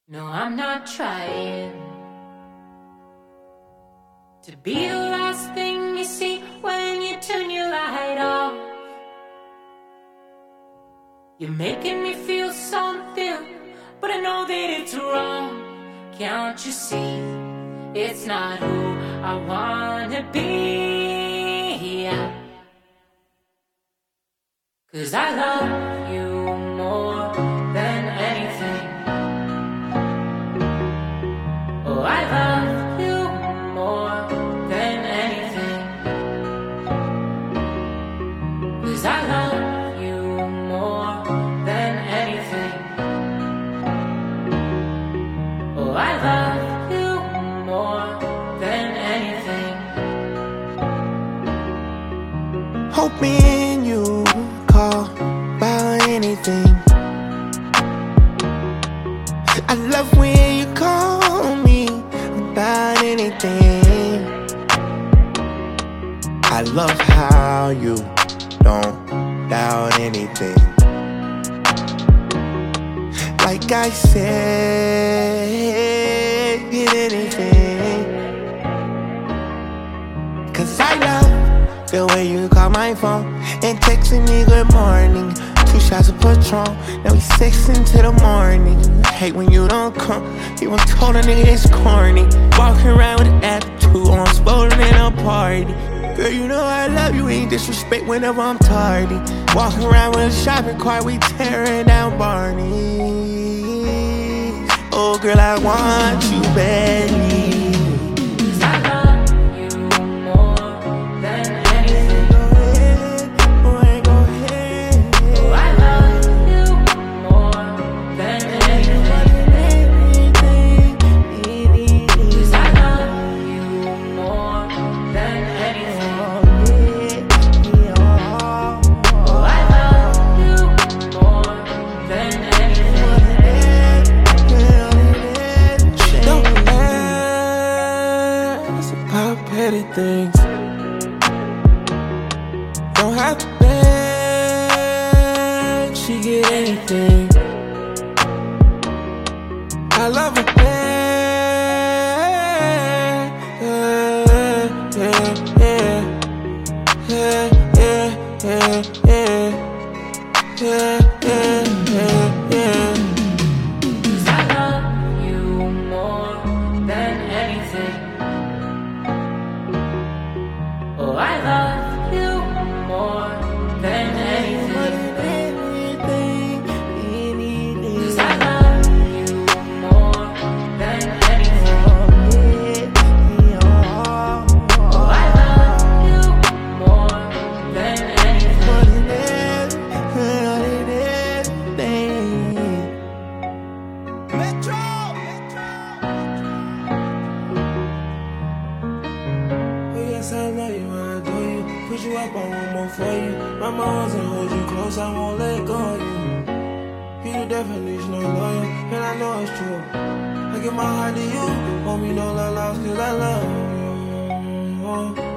No, I'm not trying to be the last thing you see when you turn your light off. You're making me feel something, but I know that it's wrong. Can't you see? It's not who I wanna be. 'Cause I love you more than anything. Oh, I love you more than anything. 'Cause I love you more than anything. Oh, I love you more than anything. Hope me and you call about anything. I love when you call me about anything. I love how you don't doubt anything. Like I said, get anything. 'Cause I love the way you call my phone and texting me good morning. 2 shots of Patron, now we sexing till the morning. Hate when you don't come, you want told a nigga it's corny. Walking around with an attitude on, spoiling in a party. Girl, you know I love you, ain't disrespect whenever I'm tardy. Walking around with a shopping cart, we tearing down Barney's. Oh girl, I want you badly. Petty things don't have to beg, she get anything. I love her bad, I love you more than anything. Oh, I love you more than anything. 'Cause I love you more than anything. Oh, I love you more than anything. Metro! Yes, I love you, I adore you. Push you up, I want more for you. Wrap my arms and hold you close, I won't let go of you. You the definition of loyal, and I know it's true. I give my heart to you, want me no love lost, 'cause I love you.